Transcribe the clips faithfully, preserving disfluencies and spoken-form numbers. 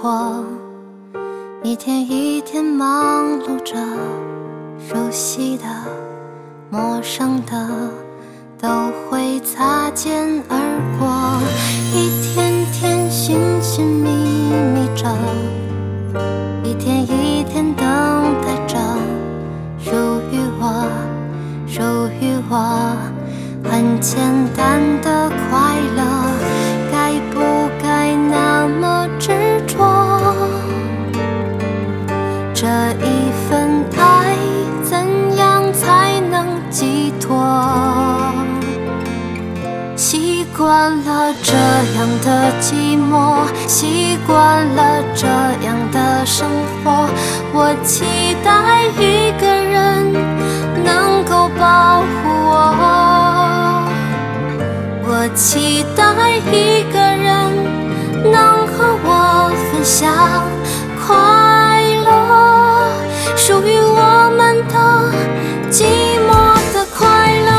活，一天一天忙碌着，熟悉的、陌生的都会擦肩而过，一天天寻寻觅觅着，一天一天等待着，属于我，属于我很简单的快乐，该不该那么执着？这一份爱怎样才能寄托？习惯了这样的寂寞，习惯了这样的生活，我期待一个人能够保护我，我期待一个人能和我分享快乐，属于我们的寂寞的快乐。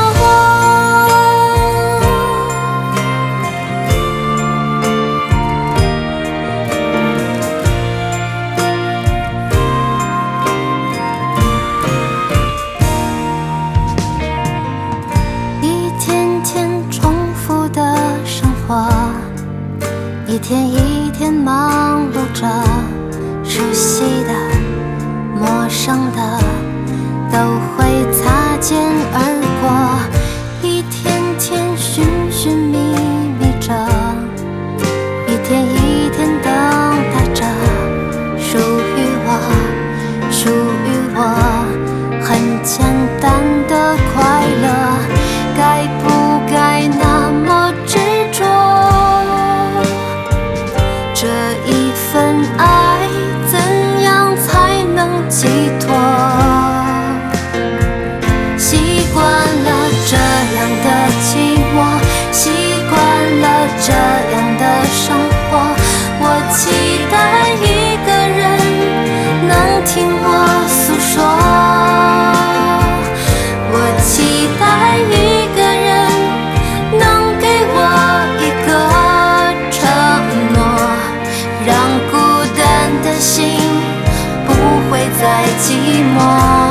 一天天重复的生活，一天一天忙碌着，熟悉的、陌生的都会擦肩而过，一天天寻寻觅觅着，一天一天等待着，属于我，属于我很简单的快乐，该不该那么执着？这一份爱怎样才能寄托？习惯了这样的寂寞，习惯了这样的生活，我期待一个人能听我诉说，我期待一个人能给我一个承诺，让孤单的心不会再寂寞。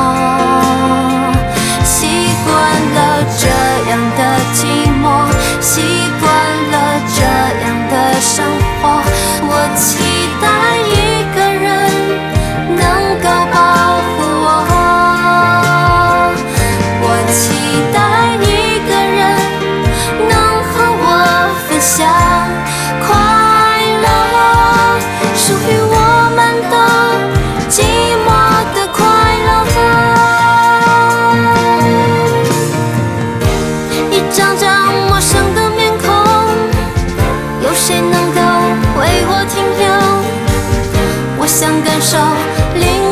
习惯了这样的寂寞，习惯了这样的生活，我期待一个人能够保护我，我期待一个人能和我分享快乐，属于我们的寂寞的快乐。一张张陌生的面孔，有谁能够为我停留？我想感受另